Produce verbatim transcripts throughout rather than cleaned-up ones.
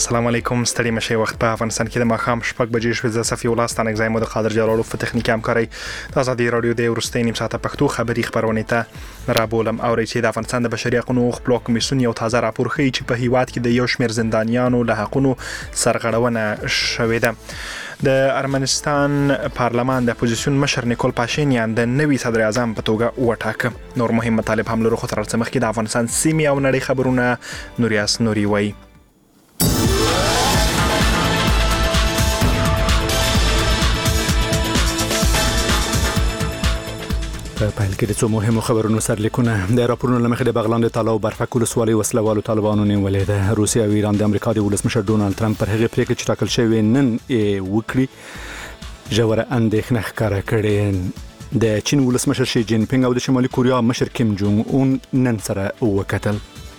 السلام علیکم ستړي مشه وخت په افغانستان کې د ماښام شپږ بجې شوې د صفي الله ستانک زای مود قادر جلالو په تخنیک همکاري د ازادي رادیو د ورستۍ نیم ساعته پښتو خبري خبرونه ته رابولم او چې د افغانستان د بشري حقوقو خپل کمیسیون یو تازه راپور ښیي چې په هیواد کې د یو شمېر زندانیانو له حقوقو سرغړونه شوې ده. د ارمنستان پارلمان د اپوزیسیون مشر نیکول پاشینیان د نوي صدر اعظم په توګه وټاکه. نور مهم مطالب هم لرو خو تر څو مخکې د افغانستان سیمې او نړۍ خبرونه نوریاس نوري وای. په پیل کې د څو مهمو خبرونو سرلیکونه. د راپورونو لمخې د بغلان د تالاو برفک ولسوالۍ وسلوالو طالبانو نیولې ده. روسیه او ایران د امریکا د ولسمشر ډونالد ټرمپ پر هغه پریکړه چې ټاکل شوی نن یې وکړي ژوره اندېښنه ښکاره کړې. د چین ولسمشر شي جین پینګ او د شمالي کوریا مشر کیم جونګ اون نن سره وکتل.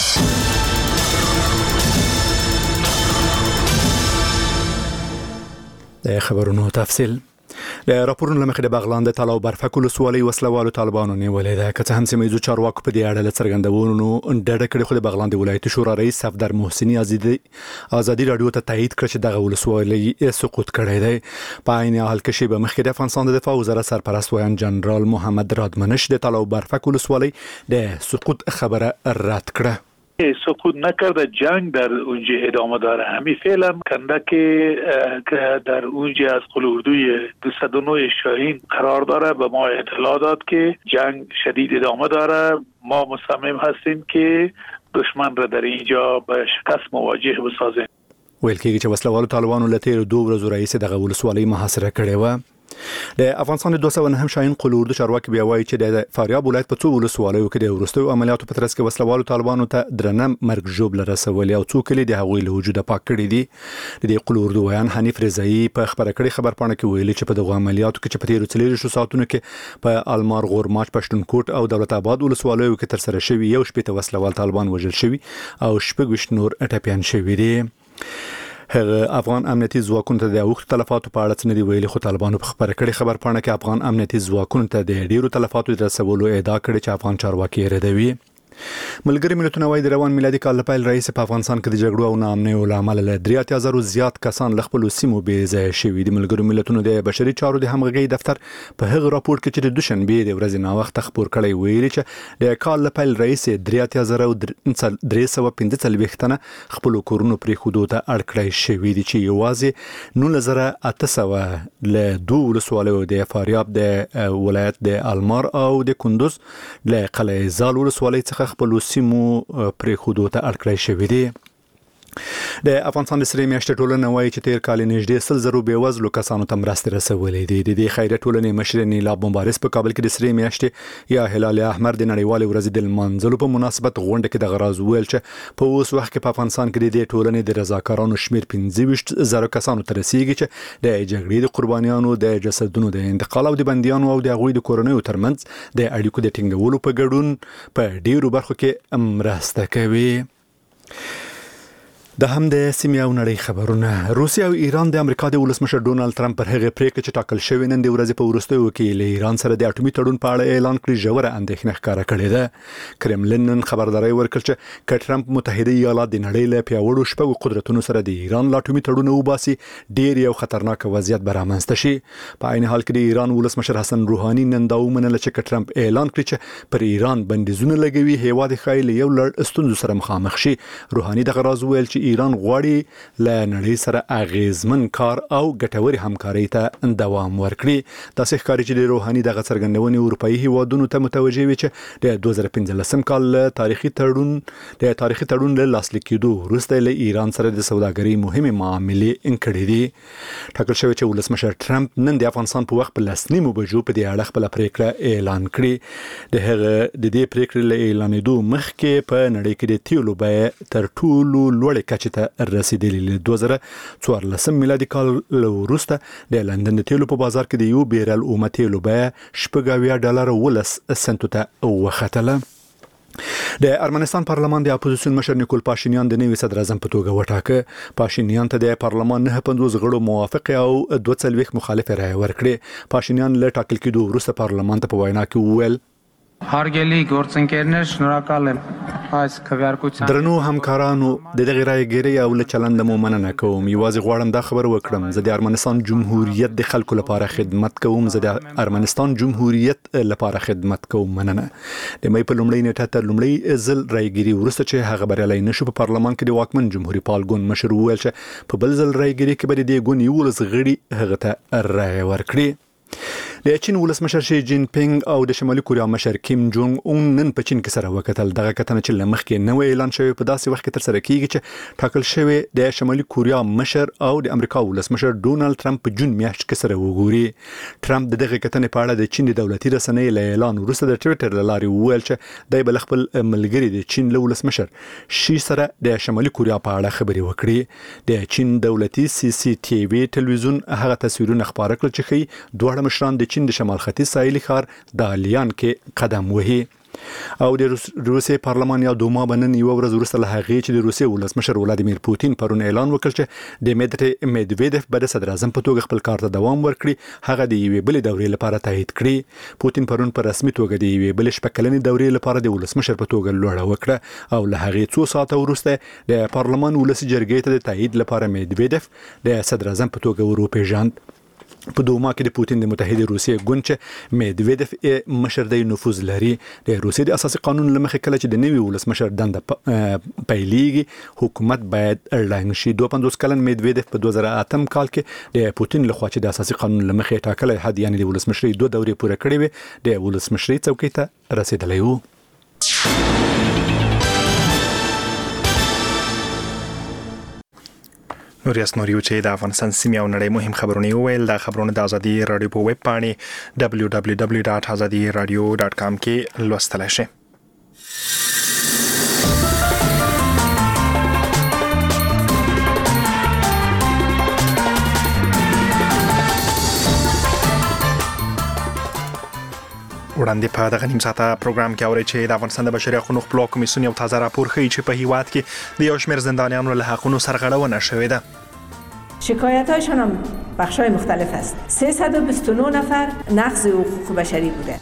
د خبرونو تفصیل. د راپورونو لمخې د بغلان د تالاو برفک ولسوالۍ وسلوالو طالبانو نیولې ده. که څه هم سیمه ییزو چارواکو په دې اړه له څرګندونو ډډه کړې، خو د بغلان د ولایتي شورا رئیس صفدر محسني ازادي ازادي رادیو ته تایید کړ چې دغه ولسوالۍ سقوط کړی دی. په عین حال کې شی به مخکې د افغانستان د دفاع وزارت سرپرست ویان جنرال محمد رادمنش د تالاو برفک ولسوالۍ د سقوط خبره رد کړه. سقوط نکرده، جنگ در اونجا ادامه داره. همین فعلا کندک که در اونجا از قل اردوی دویست و نه شاهین قرار داره به ما اطلاع داد که جنگ شدید ادامه داره. ما مصمم هستیم که دشمن را در اینجا به شکست مواجه بسازیم. ویل کېږي چې وسلوالو طالبانو له تیرو دوه ورځو راهیسې دغه ولسوالۍ محاصره کړې وه. د افغانستان د دوه سوه نهم شاهین قل اردو چارواکي بیا وایي چې د فاریاب ولایت په څو ولسوالیو کې د وروستیو عملیاتو په ترڅ کې وسلوالو طالبانو ته درنه مرګ ژوبله رسولې او څو کلي د هغوی له وجوده پاک کړي دي. د دې قل اردو ویان حنیف رضایي په خبره کړې خبرپاڼه کې ویلي چې په دغه عملیاتو کې چې په تیرو څلېرویشتو ساعتونو کې په المار غورماچ پښتونکوټ او دولت آباد ولسوالیو کې ترسره شوي یو شپېته وسلوال طالبان وژل شوي او شپږ ویشت نور ټپیان شوي دي. هغه افغان امنیتي ځواکونو ته د اوښتو تلفاتو په اړه څه نه دی ویلي، خو طالبانو په خبره کړې خبرپاڼه کې افغان امنیتي ځواکونو ته د ډیرو تلفاتو د رسولو ادعا کړې چې افغان چارواکي ردوي. ملګری ملتونه وايي د روان میلادي کال لپاره رئیس په افغانستان کې د جګړو او ناامنیو لامل له درې اتیا زره زیات کسان له خپل سیمو بې ځای شوي دي. ملګری ملتونو د بشري چارو د همغږي دفتر په هغه راپور کې چې د دوشنبه د ورځې نا وخت خبر کړی ویلي چې د کال لپاره رئیس درې اتیا زره درې سوه پنځه څلوېښت تنه خپل کورونو پرې خودو ته اړ کړی شوي دي چې یوازې نولس زره اته سوه له دوه ولسوالیو د فاریاب د ولایت د المار او د کندوز له قلعه زال ولسوالۍ څخه خپل سیمو پرې خودو ته اړ کړی شوي دي. د افغانستان د سرې میاشتې ټولنه وایي چې تیر کال نږدې سل زرو بېوزلو کسانو ته مرستې رسولې دي. د دې خیریه ټولنې مشر نیلا بمبارس په کابل کې د سرې میاشتې یا هلال احمر د نړیوالې ورځې د لمانځلو په مناسبت غونډه کې دغه راز وویل چې په اوس وخت کې په افغانستان کې د دې ټولنې د رضاکارانو شمېر پنځه ویشت زره کسانو ته رسیږي چې د جګړې د قربانیانو د جسدونو د انتقال او د بندیانو او د هغوی د کورنیو ترمنځ د اړیکو د ټینګولو په ګډون په ډیرو برخو کې مرسته کوي. د هم د سیمې او نړۍ خبرونه. روسیه او ایران د امریکا د ولسمشر ډونالد ټرمپ پر هغه پریکړه چې ټاکل شوی نن د ورځې په وروستیو کې له ایران سره د اټومي تړون په اړه اعلان کړی ژوره اندېښنه ښکاره کړې ده. کرملین نن خبرداري ورکړه چې که ټرمپ متحده ایالات د نړۍ له پیاوړو شپږو قدرتونو سره د ایران له اټومي تړون وباسي ډیر یو خطرناک وضعیت به رامنځته شي. په عین حال کې د ایران ولسمشر حسن روحاني نن دا ومنله چې که ټرمپ اعلان کړي چې پر ایران بندیزونه لګوي هیواد خایل یو لړ ستونزو سره مخامخ شي. روحاني دغه راز ویل چې ایران غواړي له نړۍ سره اغیزمن کار او ګټوري همکاري ته دوام ورکړي. داسې ښکاري چې د روحاني دغه څرګندونې اروپאי هیوادونو ته متوجه وي چې د دوه زره پنځلسم کال تاریخي تړون د تاریخي تړون له لاسلیک کېدو وروسته له ایران سره د سوداګرۍ مهمه معاملې کړې دي. ټاکل شوی چې ولسمشر ټرمپ نن د افغانستان په وخت په لسنیمو بجو په دې اړه خپل پریکړه اعلان کړي. د هغه د دې پریکړې له اعلانېدو مخکې په نړۍ کې د تیلو بیه تر ټولو لوړې کچې ته رسیدلې. د دوه زره څوارلسم میلادي کال وروسته د لندن د تیلو په بازار کې د یو بیرل اومه تیلو بیه شپږ اویا ډالر ولس سنتو ته وختله. د ارمنستان پارلمان د اپوزیسیون مشر نیکول پاشینیان د نوي صدر اعظم په توګه وټاکه. پاشینیان ته د پارلمان نه پنځوس غړو موافق او دوه څلوېښت مخالف رایه ورکړه. پاشینیان له ټاکل کېدو وروسته پارلمان ته په وینا کې وویل Հարգելի գործընկերներ, շնորհակալ եմ այս քվեարկության درنو همکارانو د دغه رايګری او له چلند مو مننه کوم یوازې غواړم دا خبر وکړم زه د ارمنستان جمهوریت د خلکو لپاره خدمت کوم زه د ارمنستان جمهوریت لپاره خدمت کوم مننه د مې په لومړی نیټه تر لومړی ځل رايګری ورسته چې هغه بریالي نشو په پارلمان کې د واکمن جمهوریت پالګون مشر ویل چې په بل ځل رايګری کې به د ګون یو لس غړي هغه ته رائے ورکړي د چین ولسمشر شي جین پینګ او د شمالي کوریا مشر کیم جونګ اون نن په چین کې سره وکتل دغه کتنه چې لمخ کې نوې اعلان شوی په داسې وخت کې تر سره کیږي چې ټاکل شوی د شمالي کوریا مشر او د امریکا ولسمشر ډونالد ټرمپ په جون میاشت کې سره وګوري ټرمپ دغه کتنه په اړه د چین د دولتي رسنۍ له اعلان وروسته د ټوئیټر لارې وویل چې دای بل خپل ملګری د چین له ولسمشر شي سره د شمالي کوریا په اړه خبرې وکړي د چین دولتي سی سی ټي وي ټلویزیون هغه تصویرونه خبره کړل چې خي دوه مشران د چین د شمال ختیځ ساحلي ښار د الیان کې قدم وهي او د روسي پارلمان یا دوما بنن یو ورځ وروسته له هغه چې د روسي ولسمشر ولادیمیر پوتین پرون اعلان وکړ چې د میډټ میدویدف به د صدر اعظم په توګه خپل کار ته دوام ورکړي هغه د یوې بلې دورې لپاره تایید کړی پوتین پرون په رسمي توګه د یوې بلې شپږکلنې دورې لپاره د ولسمشر په توګه لوړه وکړه او له هغه څو ساعته وروسته د پارلمان ولسي جرګې ته د تایید لپاره میدویدف د صدر اعظم په توګه وروپیژاند په دوما کې د پوتین د متحده روسیې ګونچ میدویدف مشر د نفوذ لري د روسیې د اساسي قانون لمخې کله چې د نوي ولسمشر دنده پیلېږي حکومت باید اړلنګ شي دوه پنځوس کلن میدویدف په دوه زره اتم کال کې د پوتین لخوا چې د اساسي قانون لمخې ټاکل حد یعنی د ولسمشري دوه دورې پوره کړې وي د ولسمشري څوکۍ ته رسیدلی وو نوریاس نوریو چې د افغانستان سیمې او نړۍ مهم خبرونه ویل دا خبرونه د ازادي رادیو په ویب پاڼې دبلیو دبلیو دبلیو ډاټ ازادي رادیو ډاټ کام کې لوستلی شئ وړاندې په دغه نیم ساعته پروګرام کې اورئ چې د افغانستان د بشري حقوقو خپلواک کمیسیون یو تازه راپور ښیي چې په هیواد کې د یو شمېر زندانیانو له حقونو سرغړونه شوې ده شکایت‌هایشان هم بخش‌های مختلف است سیصد و بیست و نه نفر نقض حقوق بشری بوده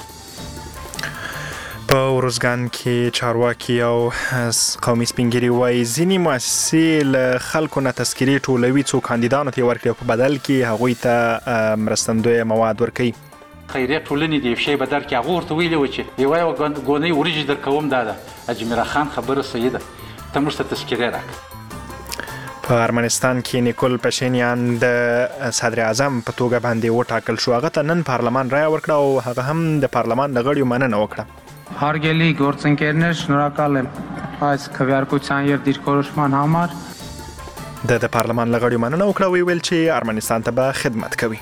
په ورزګان کې چارواکي او قومي سپینګیري وایي ځینې مؤسسې له خلکو نه تذکیرې ټولوي څو کاندیدانو ته ورکړي په بدل کې هغوی ته مرستندوی مواد ورکوي خیریه ټولنې د یو شی په در کې هغه ورته ویلي و چې یوه یوه ګونۍ وریجې در کوم دا ده اجمیرا خان خبره صحیح ده ته موږ ته تذکیرې راکړه په ارمنستان کې نیکول پشینیان د صدر اعظم په توګه باندې وټاکل شو هغه ته نن پارلمان رایه ورکړه او هغه هم د پارلمان له غړیو مننه وکړه Հարգելի գործընկերներ, շնորհակալ եմ այս քվեարկության եւ դիրքորոշման համար د د پارلمان له غړیو مننه وکړه وی ویل چې ارمنستان ته به خدمت کوي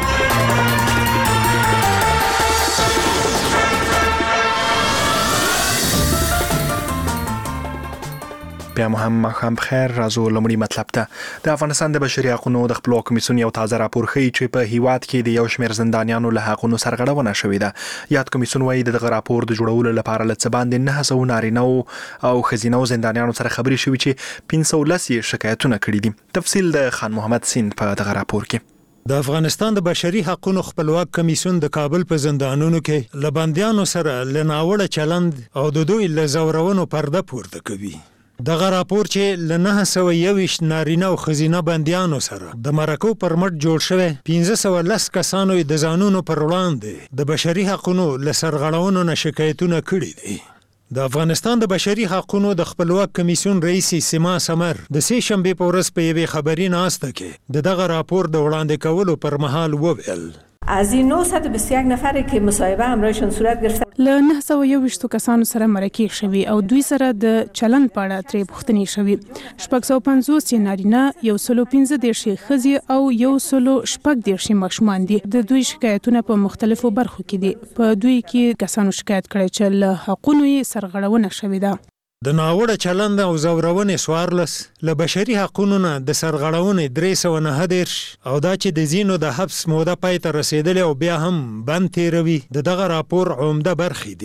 بیا مو هم ماښام بخیر راځو لومړی مطلب ته د افغانستان د بشري حقوقو د خپلواک کمیسیون یو تازه راپور ښیي چې په هیواد کې د یو شمېر زندانیانو له حقونو سرغړونه شوې ده یاد کمیسیون وایي د دغه راپور د جوړولو لپاره له څه باندې نهه سوه نارینه او ښځینه زندانیانو سره خبرې شوي چې پنځه سوه لس یې شکایتونه کړي دي تفصیل د خان محمد سین په دغه راپور کې د افغانستان د بشري حقوقو خپلواک کمیسیون د کابل په زندانونو کې لبندیانو سره لناوړه چلند او د دوی له زورونو پرده پورته کوي دغه راپور چې ل نه سوه یوویشت نارینه او ښځینه بندیانو سره د مرکو پر مټ جوړ شوی پنځه سوه لس کسانو د ځانونو پر وړاندې د بشري حقوقو له سرغړونو نه شکایتونه کړي دي د افغانستان د بشري حقوقو د خپلواک کمیسیون رئیس سیما سمر د سې شنبې په ورځ په یوې خبري ناسته کې د دغه راپور د وړاندې کولو پر مهال وویل از این نهصد و بیست و یک نفری که مصاحبه همراهشون صورت گرفته له نه سوه یوویشت کسانو سره مرکې شوي او دوی سره د چلند په اړه ترې پوښتنې شوي شپږ سوه پنځوس یې نارینه یو سلو پنځه دېرش یې ښځې او یو سلو شپږ دېرش یې ماشومان دي د دوی شکایتونه په مختلفو برخو کې دي په دوی کې کسانو شکایت کړی چې له حقونو یې سرغړونه شوې ده د ناوړه چلند او زورونې څوارلس له بشري حقونو نه د سرغړونې درې سوه نهه دېرش او دا چې د ځینو د حبس موده پای ته رسېدلې او بیا هم بند تېروي د دغه راپور عمده برخې دي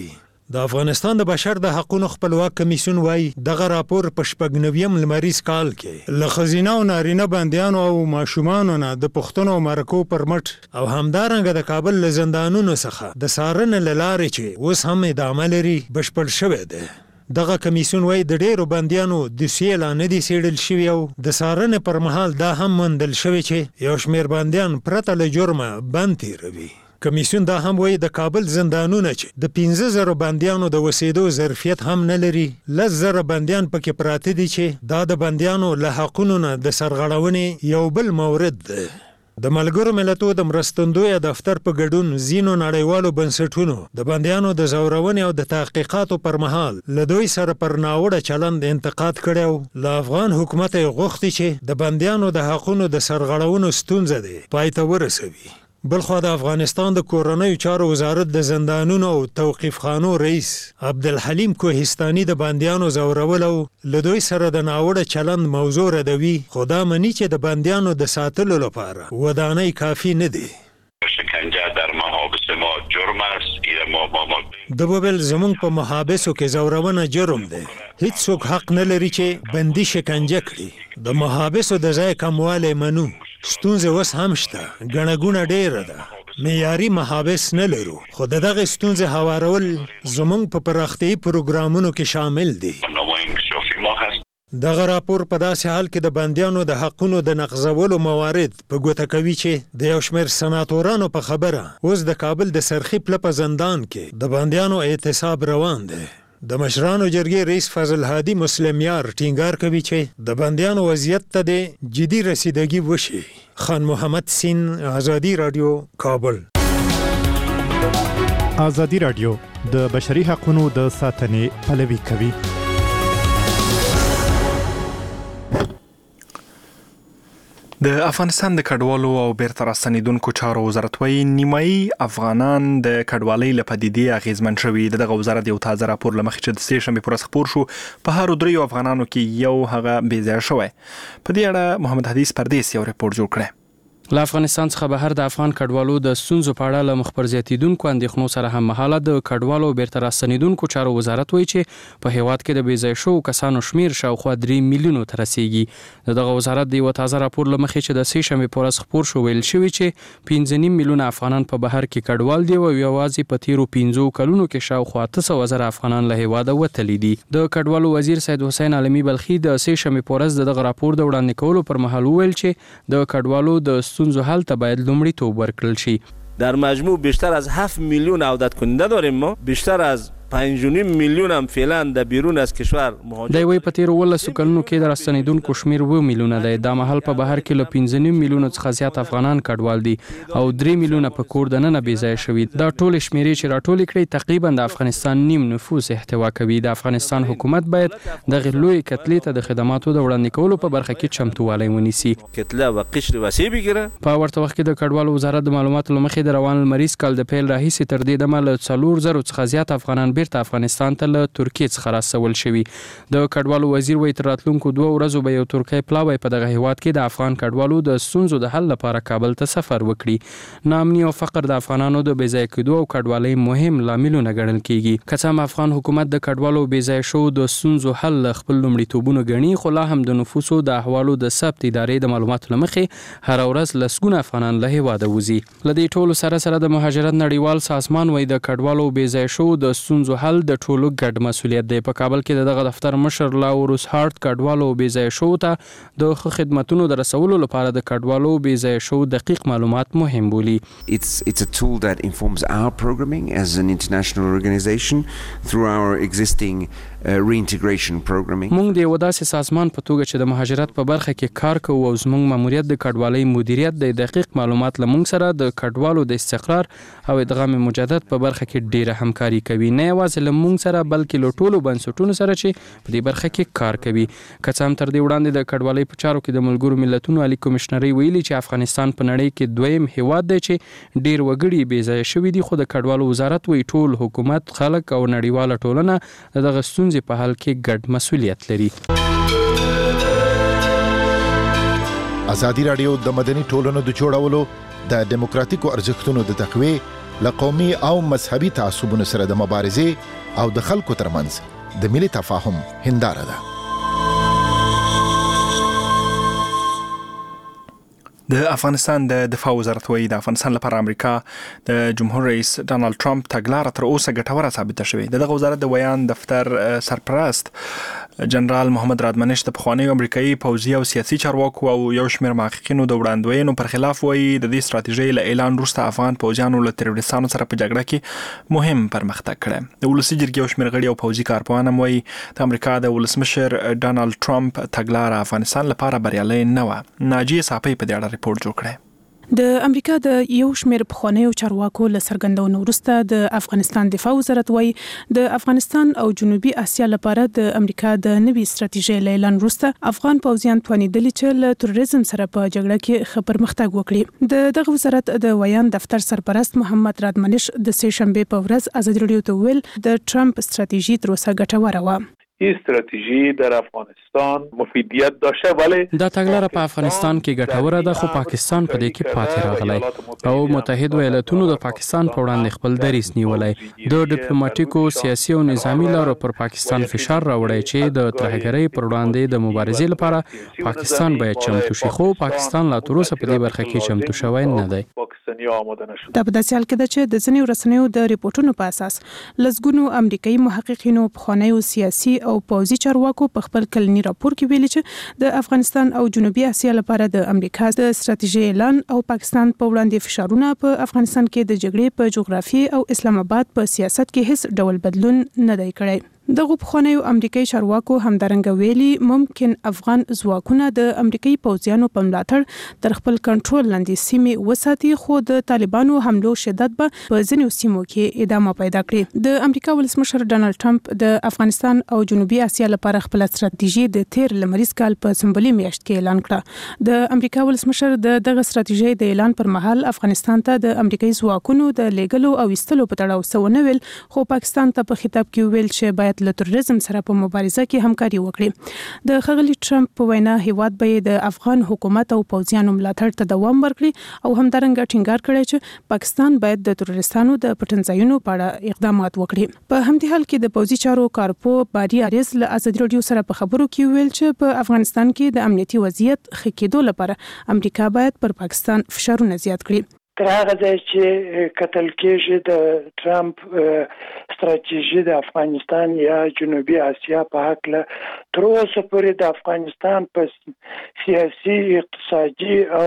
د افغانستان د بشر د حقوقو خپلواک کمیسیون وایي دغه راپور په شپږ نویم لمریز کال کې له ښځینه او نارینه بندیانو او ماشومانو نه د پښتنو مرکو پر مټ او همدارنګه د کابل له زندانونو څخه د څارنې له لارې چې اوس هم ادامه لري بشپړ شوی دی. دغه کمیسیون وایي د ډیرو بندیانو دوسیې لا نه دي څېړل شوي او د څارنې پر مهال دا هم موندل شوی چې یو شمېر بندیان پرته له جرمه بند تېروي. کمیسیون دا هم وایي د کابل زندانونه چې د پنځه زره بندیانو د اوسېدو ظرفیت هم نه لري، لس زره بندیان پکې پراته دي چې دا د بندیانو له حقونو نه د سرغړونې یو بل مورد دی. د ملګرو ملتونو د مرستندوی دفتر په ګډون ځینو نړیوالو بنسټونو د بندیانو د زورونې او د تحقیقاتو پر مهال له دوی سره پر ناوړه چلند انتقاد کړی او له افغان حکومت یې غوښتي چې د بندیانو د حقونو د سرغړونو ستونزه دی پای ته ورسوي. بلخوا د افغانستان د کورنیو چارو وزارت د زندانونو او توقیف خانو رئیس عبدالحلیم کوهستاني د بندیانو زورول او له دوی سره د ناوړه چلند موضوع ردوي، خو دا مني چې د بندیانو د ساتلو لپاره ودانۍ کافی نه دی. شکنجه در محابس ما جرم است. ما ما ما د بوبل زمونږ په محابسو کې زورونه جرم دی. هیڅ څوک حق نه لري چې بندي شکنجه کړي. د محابسو د ځای کموالی منو. ستونزه اوس هم شته، ګڼه ګوڼه ډیره ده، معیاري محابس نه لرو، خو د دغه ستونزې هوارول زموږ په پراختیایي پروګرامونو کې شامل دي. دغه راپور په داسې حال کې د بندیانو د حقونو د نقضولو موارد په ګوته کوي چې د یو شمېر سناتورانو په خبره اوس د کابل د سرخي پله په زندان کې د بندیانو اعتصاب روان دی. د مشرانو جرګې رئیس فضل هادي مسلمیار ټینګار کوي چې د بندیانو وضعیت ته د جدي رسیدګي وشي. خان محمد سین، آزادی رادیو، کابل. آزادی رادیو د بشري حقوقو د ساتنې پلوي کوي. د افغانستان د کډوالو او بیرته راستنیدونکو چارو وزارت وایي نیمایي افغانان د کډوالۍ له پدیدې اغېزمن شوي. دغه وزارت یو تازه راپور له مخې چې د سې شنبې په ورځ خپور شو په هرو دریو افغانانو کې یو هغه بې ځایه شوی. په دې اړه محمد حدیث پردیس یو ریپورت جوړ کړی. له افغانستان څخه بهر د افغان کډوالو د ستونزو په اړه له مخبر زیاتیدونکو اندېښنو سره هم مهاله د کډوالو بیرته راستنیدونکو چارو وزارت وایي چې په هیواد کې د بې ځایه شوو کسانو شمیر شاوخوا درې میلیونو ته رسیږي. د دغه وزارت د یو تازه راپور له مخې چې د سې شنبې په ورځ خپور شو ویل شوي چې پنځه نیم میلیونه افغانان په بهر کې کډوال دي او یوازې په تیرو پنځو کلونو کې شاوخوا اته سوه زره افغانان له هیواده وتلي دي. د کډوالو وزیر سید حسین عالمي بلخي د سې شنبې په ورځ دغه راپور د وړاندې کولو پر مهال وویل چې د کډوالو د ستونزو حل ته باید لومړیتوب ورکړل شي. در مجموع بیشتر از هفت میلیون عودت کننده داریم. ما بیشتر از پنج و نیم میلیون هم فعلا در بیرون از کشور مهاجرت. د وی په تیر ولسو کلونو کې د راستنیدونکو شمیر و میلیونه دی. د محل په بهر کې له پنځه نیم میلیونو څخه زیات افغانان کډوال دي او درې میلیونه په کور دننه بې ځایه شوي. دا ټول شمیرې چې راټولې کړي تقریبا د افغانستان نیم نفوس احتوا کوي. د افغانستان حکومت باید دغه لوی کتلې ته د خدماتو د وړاندې کولو په برخه کې چمتووالی ونیسي. کتله و قشر وسیع بگیره. په ورته وخت کې د کډوالو وزارت د معلوماتو لمخې د روان لمریز کال د پیل راهیسې تر دې دمه له څلور زرو څخه زیات افغانان بیرته افغانستان ته له ترکیې څخه راستول شوي. د کډوالو وزیر وایي تر راتلونکو دوه ورځو به یو ترکی پلاوی په دغه هیواد کې د افغان کډوالو د ستونزو د حل لپاره کابل ته سفر وکړي. ناامني او فقر د افغانانو د بې ځایه کېدو او کډوالۍ مهم لاملونه ګڼل کېږي. که څه هم افغان حکومت د کډوالو بې ځایه شوو د ستونزو حل له خپل لومړیتوبونو ګڼي، خو لا هم د نفوسو د احوالو د ثبت ادارې د معلوماتو له مخې هره ورځ لسګونه افغانان له هیواده وځي. له دې ټولو سره سره د مهاجرت نړیوال سازمان وایي د کډوالو بې ځایه شوو د ستونزو حل د ټولو ګډ مسؤلیت دی. په کابل کې دغه دفتر مشر لاوروس هارت کډوالو بې ځایه شوو ته د ښه خدمتونو د رسولو لپاره د کډوالو بې ځایه شوو دقیق معلومات مهم بولي. It's it's a tool that informs our programming as an international organization through our existing uh, reintegration programming. موږ د یو داسې سازمان په توګه چې د مهاجرت په برخه کې کار کوو او زموږ ماموریت د کډوالۍ مدیریت د دقیق معلومات له موږ سره د کډوالو د استقرار او ادغام مجدد په برخه کې ډیره همکاري کوي. نه یوازې له موږ سره بلکې له ټولو بنسټونو سره چې په دې برخه کې کار کوي. که څه هم تر دې وړاندې د کډوالۍ په چارو کې د ملګرو ملتونو عالی کمشنري ویلي چې افغانستان په نړۍ کې دویم هیواد دی چې ډیر وګړي بې ځایه شوي دي، خو د کډوالو وزارت وایي ټول حکومت، خلک او نړیواله ټولنه د دغه ستونزې په حل کې ګډ مسؤلیت لري. ازادي راډیو د مدني ټولنو د جوړولو د دیموکراتیکو ارزښتونو د تقویې له قومي او مذهبي تعصبونو سره د مبارزې او د خلکو ترمنځ د ملي تفاهم هنداره ده. د افغانستان د دفاع وزارت وایي د افغانستان لپاره امریکا د جمهور رئیس ډانلډ ټرمپ تګلاره تر اوسه ګټوره ثابته شوې. دغه وزارت د ویان دفتر سرپرست جنرال محمد رادمنش د پخوانیو امریکایي پوځي او سیاسي چارواکو او یو شمېر محققینو د وړاندوینو پر خلاف وایي د دې ستراتیژۍ له اعلان وروسته افغان پوځیانو له تروریستانو سره په جګړه کې مهم پرمختګ کړی. د ولسي جرګې یو شمېر غړي او پوځي کارپوهان هم وایي د امریکا د ولسمشر ډانلډ ټرمپ تګلاره افغانستان لپاره بریالۍ نه وه. ناجیه صافی په دې اړه ریپورت جوړ کړی. د امریکا د یو شمېر پخوانیو چارواکو له څرګندونو وروسته د افغانستان دفاع وزارت وایي د افغانستان او جنوبي اسیا لپاره د امریکا د نوي ستراتیژۍ له اعلان وروسته افغان پوځیان توانیدلي چې له تروریزم سره په جګړه کې ښه پرمختګ وکړي. د دغه وزارت د ویان دفتر سرپرست محمد رادمنش د سه شنبې په ورځ ازادي راډیو ته ویل د ټرمپ ستراتیژي تر اوسه ګټوره وه. این استراتژی در افغانستان مفیدیت داشته ولی دا تګلاره په افغانستان کې ګټوره ده خو پاکستان په دې کې پاتې راغلی او متحد ایالاتونو د پاکستان په وړاندې خپل دریځ نیولی. د ډیپلوماټیکو سیاسي او نظامی لارو پر پاکستان فشار راوړی چې د ترهګرۍ پر وړاندې د مبارزې لپاره پاکستان باید چمتو شي خو پاکستان لا تر اوسه په دې برخه کې چمتو شوی نه دی. دا په داسې حال کې ده چې د ځینې رسنیو د ریپورتونو په اساس لسګونو امریکایي محققینو پخوانیو سیاسي او پوځي چارواکو په خپل کلنی راپور کې ویلي چې د افغانستان او جنوبي اسیا لپاره د امریکا د ستراتیژۍ اعلان او پاکستان په وړاندې فشارونه په افغانستان کې د جګړې په جغرافیې او اسلام آباد په سیاست کې هیڅ ډول بدلون نه دی کړی. دغه پخوانیو امریکایي چارواکو همدارنګه ویلي ممکن افغان ځواکونه د امریکایي پوځیانو په ملاتړ تر خپل کنټرول لاندې سیمې وساتي خو د طالبانو حملو شدت به په ځینو سیمو کې ادامه پیدا کړي. د امریکا ولسمشر ډانلډ ټرمپ د افغانستان او جنوبي اسیا لپاره خپل ستراتیژي د تیر لمریز کال په سمبولي میاشت کې اعلان کړه. د امریکا ولسمشر د دغه ستراتیژي د اعلان پر مهال افغانستان ته د امریکایي ځواکونو د لیږلو او ایستلو په تړاو څه ونه ویل خو پاکستان ته په خطاب کې ویل چې باید له تروریزم سره په مبارزه کې همکاري وکړي. د ښاغلي ټرمپ په وینا هیواد به د افغان حکومت او پوځیانو ملاتړ ته دوام ورکړي او همدارنګه ټینګار کړی چې پاکستان باید د تروریستانو د پټنځایونو په اړه اقدامات وکړي. په همدې حال کې د پوځي چارو کارپو باری اریز له ازادي راډیو سره په خبرو کې ویل چې په افغانستان کې د امنیتي وضعیت ښه کېدو لپاره امریکا باید پر پاکستان فشارونه زیات کړي. تر هغه ځای چې کتل کېږي د ټرمپ ستراتیژي د افغانستان یا جنوبي اسیا په هکله تر اوسه پورې د افغانستان په سیاسي اقتصادي او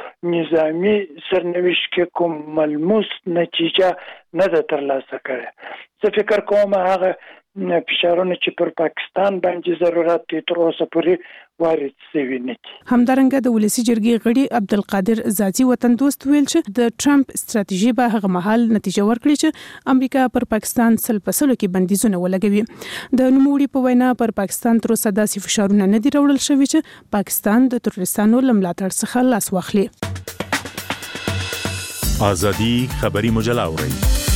نظامی سرنوشت کې کوم ملموس نتیجه نه ده ترلاسه کړې. زه فکر کوم هغه فشارونه چې پر پاکستان باندې ضرورت دی تر اوسه پورې وارد شوي نه دي. همدارنګه د ولسي جرګې غړي عبدالقادر زاځي وطن دوست ویل چې د ټرمپ ستراتیژي به هغه مهال نتیجه ورکړي چې امریکا پر پاکستان سل په سلو کې بندیزونه ولګوي. د نوموړي په وینا پر پاکستان تر اوسه داسې فشارونه نه دي راوړل شوي چې پاکستان د تروریستانو له ملاتړ څخه لاس واخلي. ازادي خبري مجله اورئ.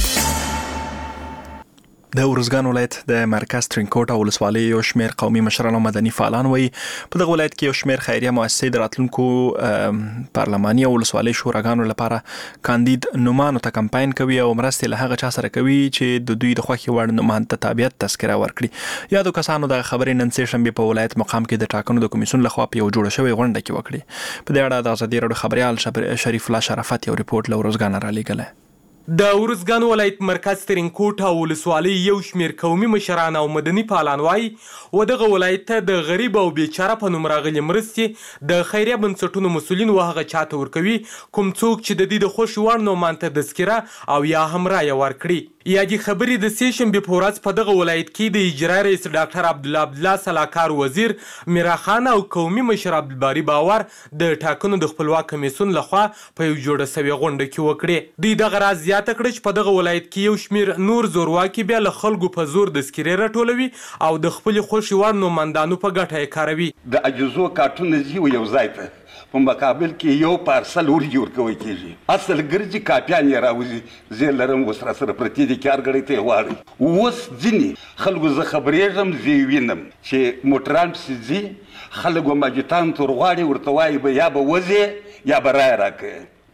د ارزګان ولایت د مرکز ترینکوټ او ولسوالۍ یو شمېر قومي مشران او مدني فعالان وایي په دغه ولایت کې یو شمېر خیریه مؤسسې د راتلونکو پارلماني او ولسوالۍ شوراګانو لپاره کاندید نومانو ته کمپاین کوي او مرستې له هغه چا سره کوي چې د دوی د خوښې وړ نومان ته تابعیت تذکره ورکړي. یادو کسانو د خبرې نن سه شنبې په ولایت مقام کې د ټاکنو د کمیسیون لخوا په یو جوړه شوې غونډه کې وکړي. په دې اړه د ازادي راډیو خبريال شریف الله شرافت یو ریپورت له ارزګان را لېږلی. د ارزګان ولایت مرکز ترینکوټ او ولسوالۍ یو شمېر قومي مشران او مدني فعالان وایي و دغه ولایت ته د غریب او بیچاره په نوم راغلي مرستې د خیریه بنسټونو مسؤلین و هغه چاته ورکوي کوم څوک چې د دې د خوښې وړ نومان ته تذکره او یا هم رایه ورکړي. یادې خبرې د سې شنبې په ورځ په دغه ولایت کې د اجرایي رئیس ډاکټر عبدالله عبدالله سلاکار وزیر میرا خان او قومي مشر عبدالباري باور د ټاکنو د خپلواک کمیسیون لخوا په یو جوړه سوې غونډه کې وکړې. دوی دغه راز زیاته کړه چې په دغه ولایت کې یو شمېر نور زورواکي بیا له خلکو په زور تذکرې راټولوي او د خپلې خوښې وړ نوماندانو په ګټه یې کاروي. د اجزو کارټونه ځي یو ځای ته په مقابل کې یو پارسل ورجې ورکوی کېږي. اصل ګرځي کاپیان یې راوځي زه لرم اوس راسره پرتې دي کارګړۍ ته یې غواړئ. اوس ځینې خلکو زه خبرېږم زه یې وینم چې موټران پسې ځي خلک به ماجتان تور غواړي ورته وایي به یا به وځې یا به رایه راکړې.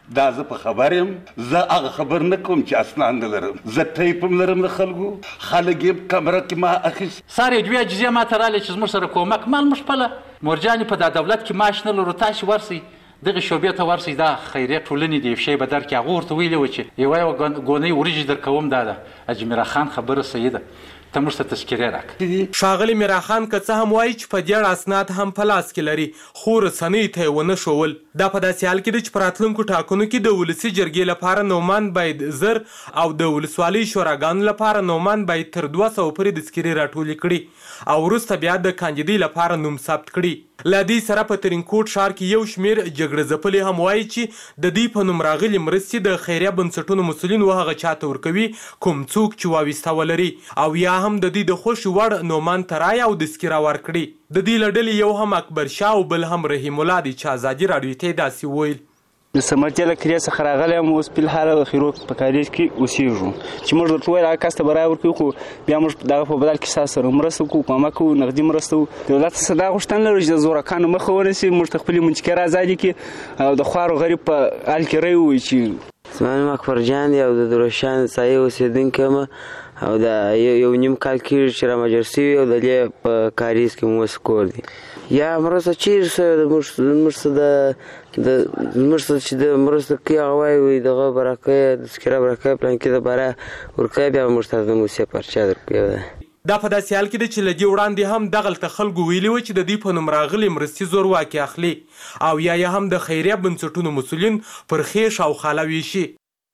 دا زه په خبر یم، زه هغه خبر نه کوم چې اسناد نه لرم، زه ټیپ هم لرم د خلکو، خلک یې کمره کې ما اخیست. سار یو دوه جزیه ماته راغلې چې زموږ سره کومک مال موږ خپله مورجانې په دا دولت کې معاش نه لرو، تاسې ورسئ دغه شعبې ته ورسئ، دا خیریه ټولنې د یو شی به درکړي. هغه ورته ویلي وو چې یوه یوه ګونۍ وریجې درکوم، دا ده اجمیرا خان خبره صحیح ده، ته موږ ته تذکیره راکړه. ښاغلي میرا خان که څه هم وایي چې په دې اړه اسناد هم په لاس کې لري، خو رسنیو ته یې ونه ښول. دا په داسې حال کې ده چې په راتلونکو ټاکنو کې د ولسي جرګې لپاره نومان باید زر او د ولسوالۍ شوراګانو لپاره نومان باید تر دوه سوه پورې تذکیرې راټولې کړي او وروسته بیا د کاندیدۍ لپاره نوم ثبت کړي. له دې سره په ترینکوټ ښار کې یو شمېر جګړه ځپلي هم وایي چې د دوی په نوم راغلي مرستې د خیریه بنسټونو مسؤلین هغه چاته ورکوي کوم څوک چې واویسته ولري، او یا هم د دوی د خوښې وړ نومان ته رایه او تذکیره ورکړي. د دې له ډلې یو هم اکبر شاه او بل هم رحیم الله دی چې ازادي راډیو ته یې داسې وویل. د سمرتیا له کلیې څخه راغلی یم، اوس فلحال خیرو په کاریز کې اوسېږو چې موږ درته وویل هغه کس ته به رایه ورکوي، خو بیا موږ دغه په بدل کې ستاسو سره مرسته کوو، کومک کوو، نغدي مرسته کوو. دولت څخه دا غوښتنه لرو چې د زورکانو مخه ونیسي، موږ ته خپلې منچکر ازادي کړي او د خوار او غریب په حال کې رایې ووایي. چې زما نوم اکبر جان دی او د دروشان سایې اوسېدونکی یم او دا یو نیم کال کېږي چې رامجر سوي او د دې په کاریز کې مو اوس کور دی. یا مرسته چیرې سوی د موږ څه د موږ څه چې د مرسته کوي هغه وایي وایي دغه به راکوي، تذکیره به راکوي، پلانکي ته به ورکوي، بیا به موږ ته د موسیې پرچه درکوي. دا په داسې حال کې ده چې له دې وړاندې هم دغلته خلکو ویلي وو چې د دوی په نوم راغلي مرستې زورواکي اخلي او یا یې هم د خیریه بنسټونو مسؤلین پر خیش او خاله ویشي.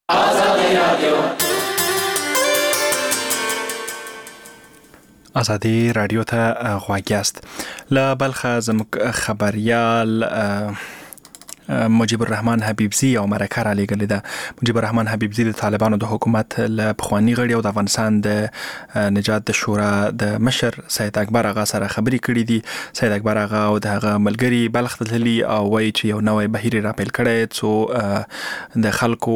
ازادي رادیو ته غواړی است. له بلخه زموږ خبريال مجيب الرحمن حبيبزي او مرکه را لېږلې ده. مجيب الرحمن حبيبزي د طالبانو د حکومت له پخواني غړي او د افغانستان د نجات د شورا د مشر سید اکبر آغا سره خبرې کړې دي. سید اکبر آغا او د هغه ملګري بلخ ته تللي او وایي چې یو نوی بهیر را پیل کړی څو د خلکو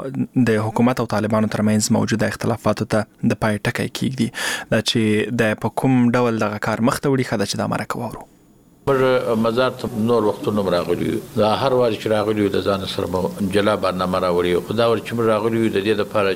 د حکومت او طالبانو ترمنځ موجوده اختلافاتو ته د پای ټکی کیږدي. دا چې د په کوم ډول دغه کار مخ ته وړي ښه ده چې دا مرکه واورو. موږ مزار ته نور وختونه راغلي یو، دا هر وار چې راغلي یو د ځان سره به جلا برنامه راوړي، خو دا ور چې موږ راغلي یو د دې لپاره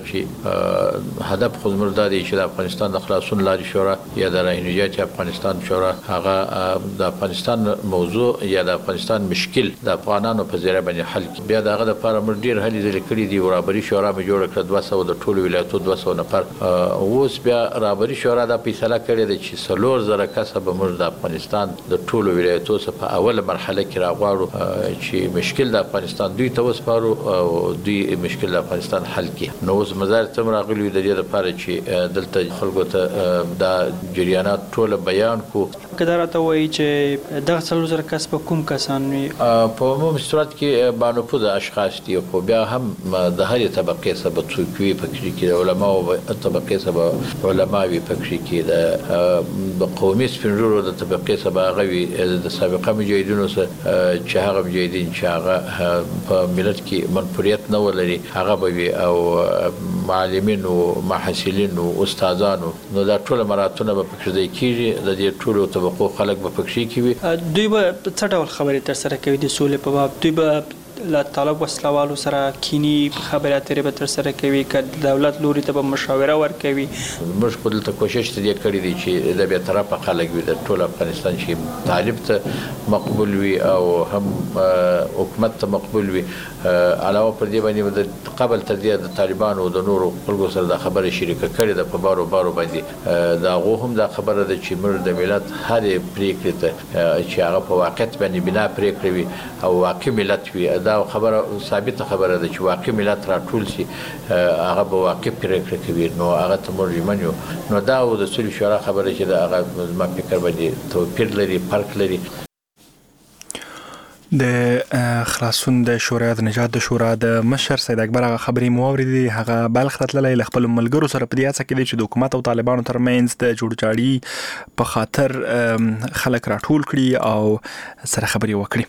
چې هدف خو زموږ دا دی چې د افغانستان د خلاصون لارې شورا یا د رای نجات افغانستان شورا هغه د افغانستان موضوع یا د افغانستان مشکل د افغانانو په ذریعہ باندې حل کړي. بیا دغه لپاره موږ ډیر هلې ځلې کړي دي، رابري شورا مې جوړ کړه دوه سوه د ټولو ولایتو دوه سوه نفر. اوس بیا رابري شورا دا فیصله کړې ده چې څلور زره کسه به موږ د افغانستان د ټولو ولایتو څخه په اوله مرحله کې راغواړو چې مشکل د افغانستان دوی ته وسپارو او دوی مشکل د افغانستان حل کړي. نو اوس مزار ته راغلي د دې لپاره چې دلته خلکو ته دا جریانات ټول بیان کو. کله راته وایي چې دغه څلور زره کس په کوم کسان وي؟ په عمومي صورت کې بانفوذ اشخاص دي، خو بیا هم د هرې طبقې څخه څوک وي پکې کې د علماو طبقې څخه علما وي پکې کې د قومي سپینږیرو د طبقې څخه هغه وي د سابقه مجاهدینو سره چې هغه مجاهدین چې هغه په ملت کې منفوریت نه ولري هغه به وي او معلمین او محصلین او استادانو. نو دا ټول مراتونه به پکې ځای کېږي، د دې ټولو طبقو خلک به پکې کوي. دوی به څه ډول خبرې تر سره کوي د سولې په باب؟ دوی به له طالب وسلوالو سره کینی خبرې اترې به تر سره کوي که دولت لوري ته به مشاوره ورکوي؟ موږ خو دلته کوشش دې کړی دی چې د بې طرفه خلک وي د ټول افغانستان چې طالب ته مقبول وي او هم حکومت ته مقبول وي. علاوه پر دې باندې د قبل تر دې د طالبانو او د نورو خلکو سره د خبرې شریکه کړې ده په بارو بارو باندې. دا هغو هم دا خبره ده چې موږ د ملت هرې پرېکړې ته چې هغه په واقعیت باندې بنا پرېکړې وي او واقعي ملت وي، دا خبره ثابته خبره ده چې واقعي ملت راټول شي هغه به واقعي پرېکړه کوي. نو هغه ته موږ ژمن یو. نو دا او د سولې شورا خبره چې د هغه زما فکر باندې توپیر لري، فرق لري. د خلاصون د شورا د نجات د شورا د مشر سید اکبر هغه خبرې مو اوریدې. هغه بلخ ته تللی له خپل ملګرو سره په دې هڅه کې دی چې د حکومت او طالبانو ترمنځ د جوړجاړي په خاطر خلک راټول کړي او سره خبرې وکړي.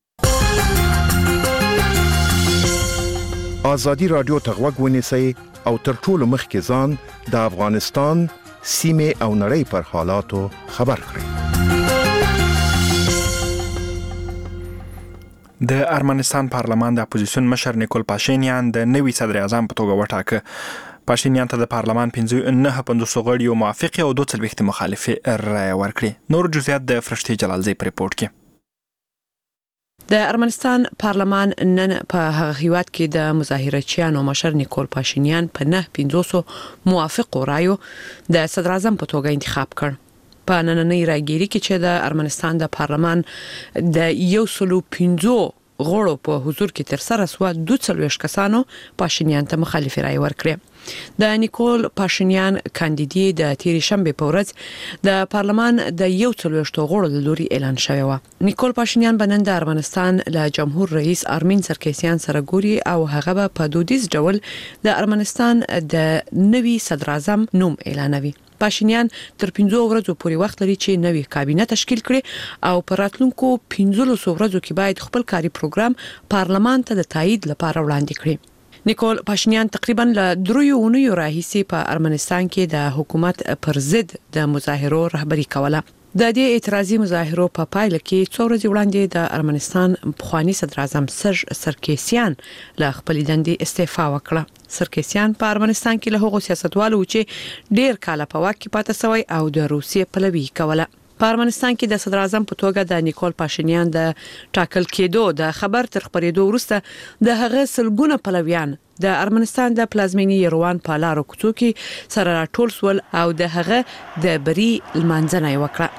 ازادي رادیو ته غوږ ونیسئ او تر ټولو مخکې ځان د افغانستان سیمې او نړۍ پر حالاتو خبر کړئ. د ارمنستان پارلمان د اپوزیسیون مشر نیکول پاشینیان د نوي صدر اعظم په توګه وټاکه. پاشینیان ته د پارلمان پنځه نه پنځوس غړي موافق او دوه څلوېښت مخالف رایه ورکړي. نور جزئیات د فرشتي جلالزی په ریپورت کې. د ارمنستان پارلمان نن په هغه هیواد کې د مظاهرچیانو مشر نیکول پاشینیان په نه پنځوس موافق رایو د صدر اعظم په توګه انتخاب کړ. په نننۍ راګيري کې چې د ارمنستان د پارلمان د یو سلو پنځو غړو په حضور کې تر سره سو دوه څلوېښت کسانو پاشینیان ته مخالفت رائے ورکړه. د نیکول پاشینیان کاندیدي د تیر شنبه په ورځ د پارلمان د یو څلوېښت غړو له لوري اعلان شوی و. نیکول پاشینیان بنن د ارمنستان له جمهور رئیس ارمین سرکیسیان سره ګوري او هغه په دودیز ډول د ارمنستان د نوي صدر اعظم نوم اعلانوي. پاشینیان تر پنځو ورځو پورې وخت لري چې نوې کابینه تشکیل کړي او په راتلونکو پنځلسو ورځو کې باید خپل کاري پروګرام پارلمان ته د تایید لپاره وړاندې کړي. نیکول پاشینیان تقریبا له دریو اونیو راهیسې په ارمنستان کې د حکومت پر ضد د مظاهرو رهبری کوله. د دې اعتراضي مظاهرو په پایله کې څو ورځې وړاندې د ارمنستان پخوانی صدر اعظم سرج سرکیسیان له خپل دندې استعفا وکړه. سرکیسیان په ارمنستان کې له هغو سیاستوالو چې ډیر کال په واک کې پاتې شوی او د روسیې پلوي کوله. په ارمنستان کې د صدر اعظم په توګه د نیکول پاشینیان د ټاکل کېدو د خبر تر خبرېدو وروسته د هغه سلګونه پلویان د ارمنستان د پلازمینی یروان په لارو کوڅو کې سره راټول سول او د هغه د بری لمانځنه وکړه.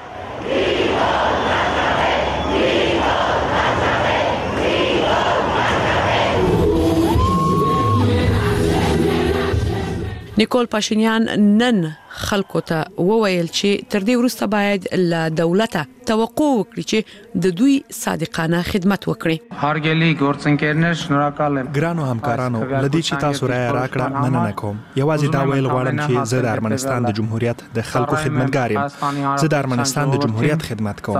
نیکول پاشینیان نن خلکو ته وویل چې تر دې وروسته باید له دولته توقع وکړي چې د دوی صادقانه خدمت وکړي. هارګلی ګورڅنکرنر شنوراکال ګرانو همکارانو لدی چې تاسو رای راکړه مننه کوم. یوازې دا ویل غواړم چې زه د ارمنستان د جمهوریت د خلکو خدمتګار یم. زه د ارمنستان د جمهوریت خدمت کوم.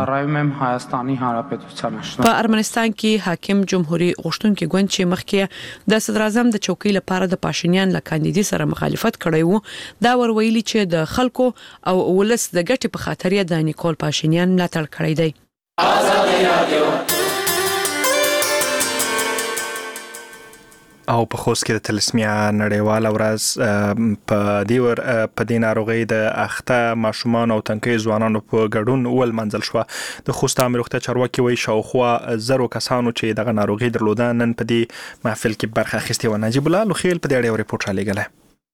په ارمنستان کې حاکم جمهوریت غوښتونکي ګوند چې مخکې د صدر اعظم د چوکۍ لپاره د پاشینیان له کاندیدي سره مخالفت کړی وو دا ور ویلي چې د خلکو او ولس د ګټې په خاطر یې د نیکول پاشینیان ملاتړ کړی دی. او په خوست کې د تلسمیا نړیواله ورځ په دې ور په دې ناروغي د اخته ماشومان او تنکي ځوانانو په ګډون ول منځل شو. د خوست امیر روغتیا چارواکي وایي شاوخوا زرو کسانو چې دغه ناروغي درلوده نن په دې محفل کې برخه اخیستې و. نجیب الله لوخیل په دې اړه ریپورت را لېږلی.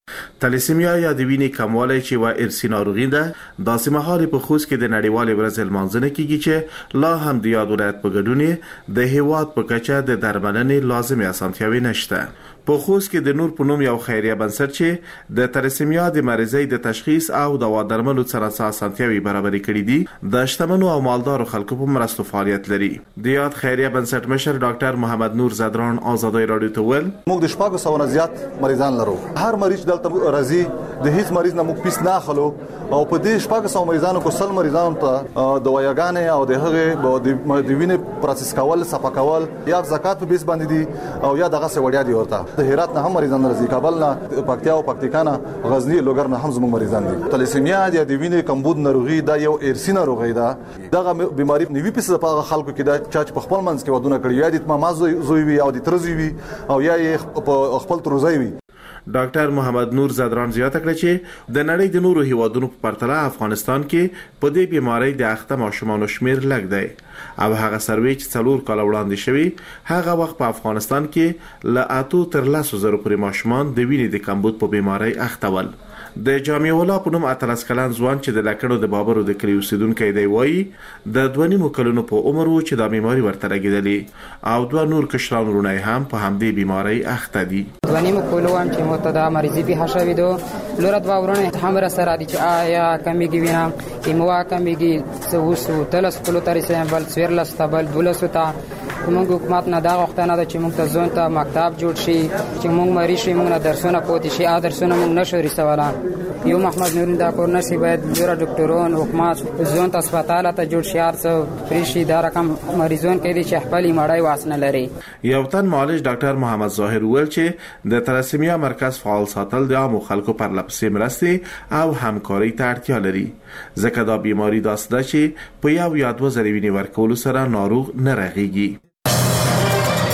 تلسیمیا یا د وینې کموالی چې و ارثي ناروغي ده داسې مهال په خوست کې د نړیوالې ورځې لمانځنه کیږي چې لا هم د یاد ولایت په ګډون د هیواد په کچه د درملنې لازمي اسانتیاوې نشته. په خوست کې د نور په نوم یو خیریه بنسټ چې د تلسیمیا د مریضۍ د تشخیص او دوا درملو سره اسانتیاوې برابرې کړې دي د شتمنو او مالدارو خلکو په مرستو فعالیت لري. د یاد خیریه بنسټ مشر ډاکټر محمد نور زدران آزادۍ رادیو ته ویل موږ د شپږ سوه نه زیات مریضان لرو. هر مریض دلته راځي د هیڅ مریض نه موږ پیس نه اخلو او په دې شپږ سوه مریضانو کو سل مریضانو ته دواياګانې او د هغه د وینې پروسس کول صفا کول یا زکات په بیس باندې دي او یا دغه سوړیا دي ورته. د هرات نه هم مریضان راځي کابل نه پکتیا او پکتیکا نه غزنی لوګر نه هم زموږ مریضان دي. تلسیمیا د وینې کمبود ناروغي دا یو ارثي ناروغي ده. دغه بیماری نوي پیسه په خلکو کې دا چې په خپل منځ کې ودونه کړی یا د ماما زوی وي او د ترزوی وي او یا په خپل ترزوی وي. ډاکټر محمد نور زدران زیاته کړه چې د نړۍ د نورو هیوادونو په پرتله افغانستان کې په دې بیماری د اخته ماشومانو شمیر لږ دی او هغه سروې چې څلور کال وړاندې شوی هغه وخت په افغانستان کې له اتو تر لسو زرو پورې ماشومان د وینې د کمبود په بیماری اخته ول. د جامع الله په نوم اتلس کلن ځوان چې د لکړو د بابرو د کلی اوسیدونکی دی وایي د دوه نیمو کلونو په عمر و چې دا بیماری ورته لګېدلې او دوه نور کشران وروڼه هم په همدې بیماری اخته دي. دوه نیمو کلو هم چې موته دا مریضي پیښه شوې ده لوره دوه وروڼه هم راسره دي چې آیا کمیږي وینه ایموا کمیږي څه وسو تلس کلو ته رسېږم بل څوارلس ته بل دولسو ته موږ حکومت نه دا غوښتنه ده چې موږ ته ځون ته مکتب جوړ شي چې موږ مریض شي موږ نه درسونه پوتې شي ا درسونه موږ نشو رسولی. یو محمد نورین دا کور نشي باید لوره ډاکټرون حکومت ځون ته هسپتال ته جوړ شي هر څه فري شي دا رقم مریضون کې دي چې خپل مړای واسنه لري. یو تن معالج ډاکټر محمد ظاهر ویل چې د تلسیمیا مرکز فعال ساتل د عامو خلکو پر لپسې مرستې او همکاري ته اړتیا لري ځکه دا بیماری داسې ده چې په یو یا دوه ځلې وینې ورکولو سره ناروغ نه رغېږي.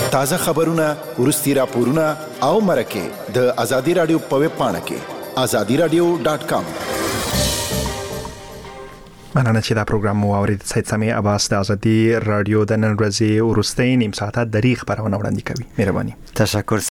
تازه خبرونه، ورستي راپورونه او مرکه د ازادي رادیو په ویب پاڼه کې azadi radio dot com. مننه چې دا پروګرام مو اورید. سید سامي عباس د ازادي رادیو د نن ورځې ورستۍ نیم ساعته دری خبرونه وړاندې کوي. مهرباني. تشکر.